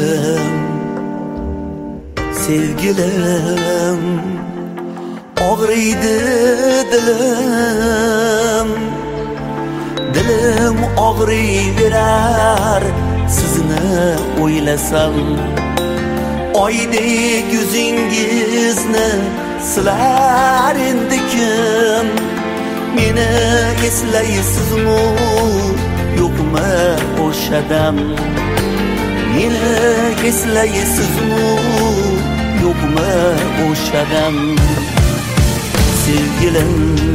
Sevgilim, sevgilim, ağrıydı dilim. Dilim ağrıyıverer sizni o'ylasam. Oydek yüzingizni silar endi kim? Meni eslaysizmi, yo'qmi o'sha dam? Meni eslaysizmi, yo'qmi o'sha dam? Sevgilim,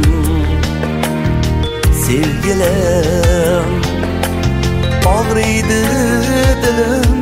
sevgilim, ağrıydı dilim.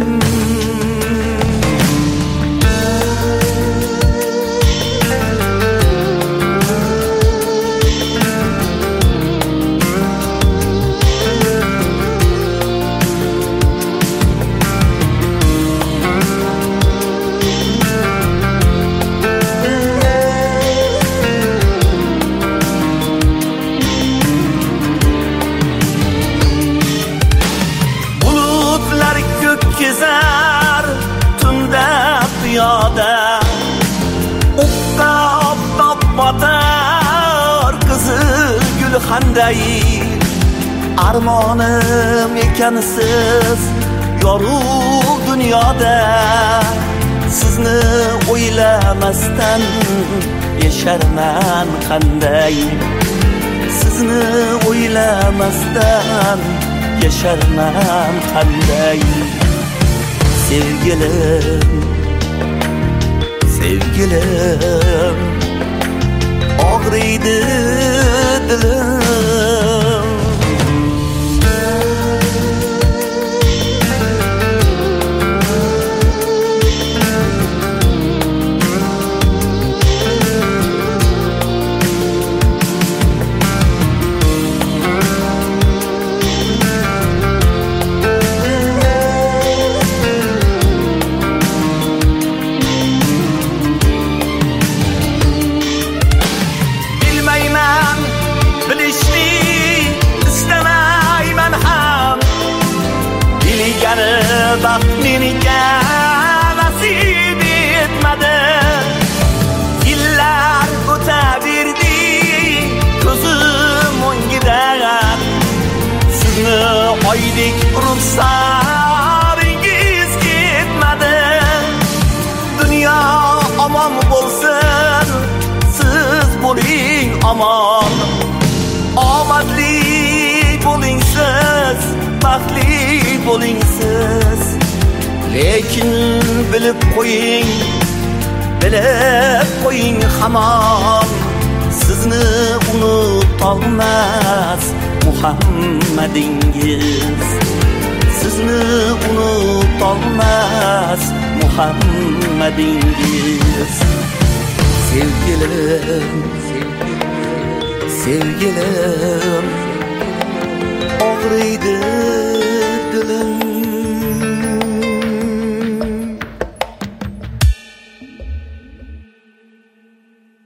Gezer tunda piyoda, o'qqa oqib botar qizil gulxanday. Armonim ekansiz yorug' dunyoda, sizni o'ylamasdan yasharman qanday? Sizni o'ylamasdan yasharman qanday? Sevgilim, sevgilim, ağrıydı dilim. Baxt menga nasib etmadi. Yillar o'taverdi ko'zim o'ngidan. Sizni oydek ruxsaringiz ketmadi. Dunyo omon bo'lsin, siz bo'ling omon. Omadli bo'ling siz, baxtli bo'ling siz. Lekin bilib qo'ying hamon, sizni unutolmas Muhammadingiz. Sizni unutolmas Muhammadingiz. Sevgilim, sevgilim, ağrıydı